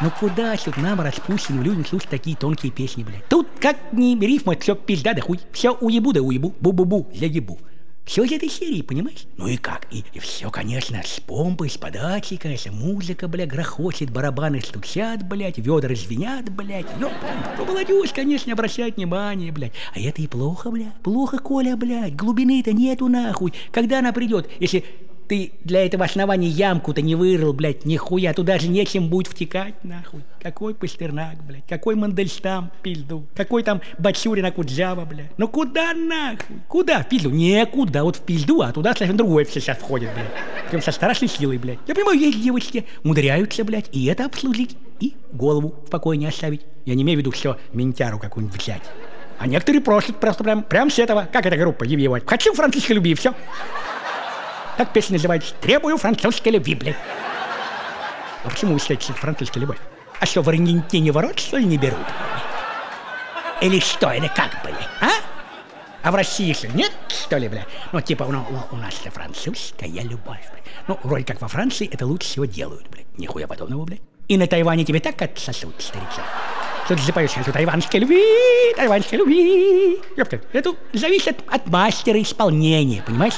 Ну куда ж нам, распущенным людям, слушать такие тонкие песни, блядь? Тут как ни рифма, все пизда да хуй. Все уебу да уебу, бу-бу-бу, заебу. Все из этой серии, понимаешь? Ну и как? И все, конечно, с помпой, с подачей, конечно, музыка, блядь, грохочет, барабаны стучат, блядь, ведра звенят, блядь. Ну, молодежь, конечно, обращает внимание, блядь. А это и плохо, блядь. Плохо, Коля, блядь. Глубины-то нету, нахуй. Когда она придет, если ты для этого основания ямку-то не вырыл, блядь, нихуя, туда же нечем будет втекать, нахуй. Какой Пастернак, блядь, какой Мандельштам, пизду, какой там Бачурин, Акуджава, блядь. Ну куда нахуй? Куда? В пизду? Некуда, вот в пизду, а туда совсем другое все сейчас входит, блядь. Прям со страшной силой, блядь. Я понимаю, есть девочки, умудряются, блядь, и это обслужить, и голову в покое не оставить. Я не имею в виду все, ментяру какую-нибудь взять. А некоторые просят просто прям с этого, как эта группа, Евьевать. Хочу французской любви, все. Так песня называется «Требую французской любви», блядь. А почему вы считаете, что это французская любовь? А что, в Аргентине ворот, что ли, не берут? Или что, или как, блядь, а? А в России что, нет, что ли, блядь? Ну, типа, у нас-то французская любовь, блядь. Ну, вроде как во Франции это лучше всего делают, блядь. Нихуя подобного, блядь. И на Тайване тебе так отсосут, старичок. Что ты запоешь, что тайванской любви. Ёпта, это зависит от мастера исполнения, понимаешь?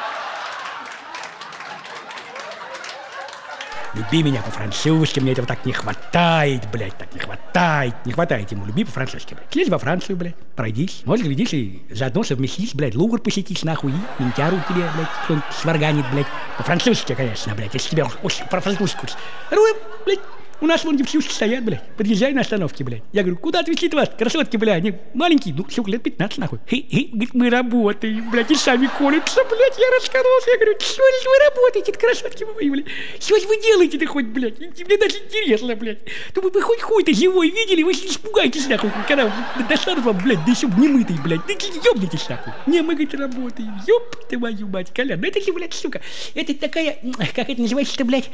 Люби меня по-французски, мне этого так не хватает, блядь, так не хватает. Не хватает ему, люби по-французски, блядь. Слезь во Францию, блядь, пройдись. Может, глядишь, и заодно совместись, блядь, Лувр посетишь, нахуй, и ментяру тебе, блядь, кто-нибудь сварганит, блядь. По-французски, конечно, блядь, если тебе очень по-французски. Блядь, у нас вон девчушки стоят, блядь, подъезжай на остановке, блядь. Я говорю, куда отвезти вас, красотки, блядь, они маленькие, ну, сука, лет 15, нахуй. Говорит, мы работаем, блядь, и сами колются, блядь, я раскололся. Я говорю, что же вы работаете, красотки мои, блядь? Что же вы делаете-то хоть, блядь? Мне даже интересно, блядь. Думаю, вы хоть хуй-то живой видели, вы не испугаетесь, нахуй, когда достанут вам, блядь, да еще немытый, блядь, да ёбнитесь, нахуй. Не, мы, говорит, работаем, ёб ты мою мать, Колян, ну это же, блядь, сука, это такая, как это называется-то, блядь?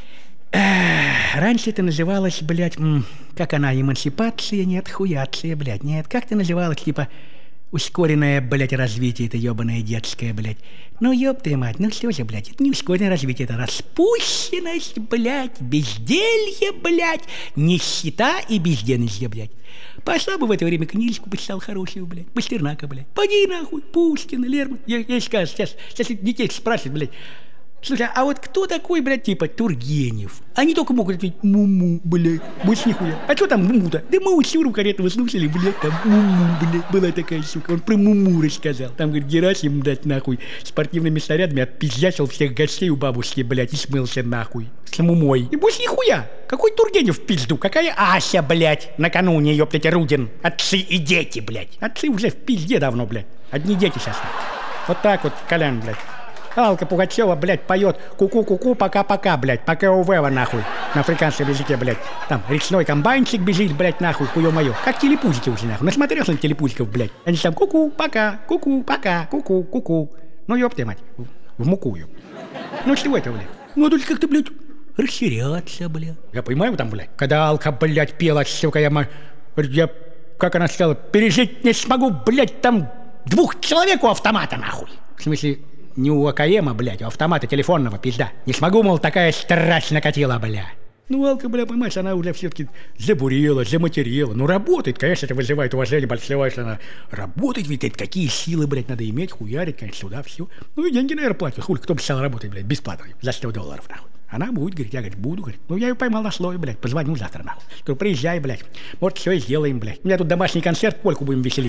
Раньше это называлось, блядь, как она, эмансипация, нет, хуяция, блядь, нет, как это называлось, типа, ускоренное, блядь, развитие, это ебаное детское, блядь. Ну, ёб ты мать, ну что же, блядь, это не ускоренное развитие, это распущенность, блядь, безделье, блядь, нищета и безденежье, блядь. Пошла бы в это время книжку почитал хорошую, блядь, Пастернака, блядь. Поди нахуй, Пушкина, Лермонтова, я скажу, сейчас детей спрашивают, блядь. Слушай, а вот кто такой, блядь, типа Тургенев? Они только могут ответить «Муму», блядь, больше нихуя. А что там Муму-то? Да мы у Сюру Каретова слушали, блядь, там Муму, блядь, была такая сука. Он про Муму рассказал. Там, говорит, Герасим, блядь, нахуй, спортивными снарядами отпиздячил всех гостей у бабушки, блядь, и смылся нахуй. С Мумой. И больше нихуя. Какой Тургенев в пизду? Какая Ася, блядь, накануне, ёптать, Рудин. Отцы и дети, блядь. Отцы уже в пизде давно, блядь. Одни дети сейчас. Вот так вот, Колян, блядь. Алка Пугачева, блядь, поет ку-ку-ку-ку, пока-пока, блядь, пока увева, нахуй, на африканском языке, блядь. Там речной комбайнчик бежит, блядь, нахуй, хуё-моё. Как телепузики уже, нахуй. Насмотрелся на телепузиков, блядь. Они там ку-ку, пока, ку-ку, ку-ку. Ну, ёб ты, мать, в муку, ёб. Ну, что это, блядь? Ну, тут как-то, блядь, расширяться, блядь. Я понимаю, там, блядь, когда Алка, блядь, пела, сука, я, как она сказала, пережить не смогу, блядь, там 2 человек у автомата, нахуй. В смысле... Не у АКМа, блядь, у автомата телефонного, пизда. Не смогу, мол, такая страсть накатила, бля. Ну, Алка, бля, понимаешь, она уже все-таки забурела, заматерела. Ну, работает, конечно, это вызывает уважение большое, что она работает, ведь это какие силы, блядь, надо иметь, хуярить, конечно, сюда, все. Ну, и деньги, наверное, платят. Хули, кто бы стал работать, блядь, бесплатно, за $100, нахуй. Она будет, говорит, я, говорит, буду, говорит. Ну, я ее поймал на слове, блядь, позвоню завтра, нахуй. Говорю, приезжай, блядь, может, все и сделаем, блядь. У меня тут домашний концерт, Кольку будем веселить.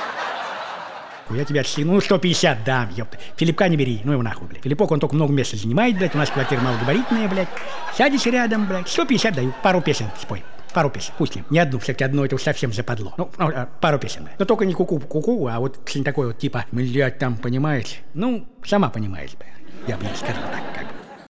Я тебя отсыну, ну 150 дам, ёпта. Филиппка не бери, ну его нахуй, блядь. Филиппок, он только много места занимает, блядь, у нас квартира малогабаритная, блядь. Сядешь рядом, блядь, 150 даю, пару песен спой. Пару песен, хуй с ним. Не одну, все-таки одно это уж совсем западло. Ну, пару песен, блядь. Но только не ку-ку, а вот что-нибудь такое вот, типа, блядь, там, понимаешь? Ну, сама понимаешь, блядь. Я бы ей сказал так, как бы.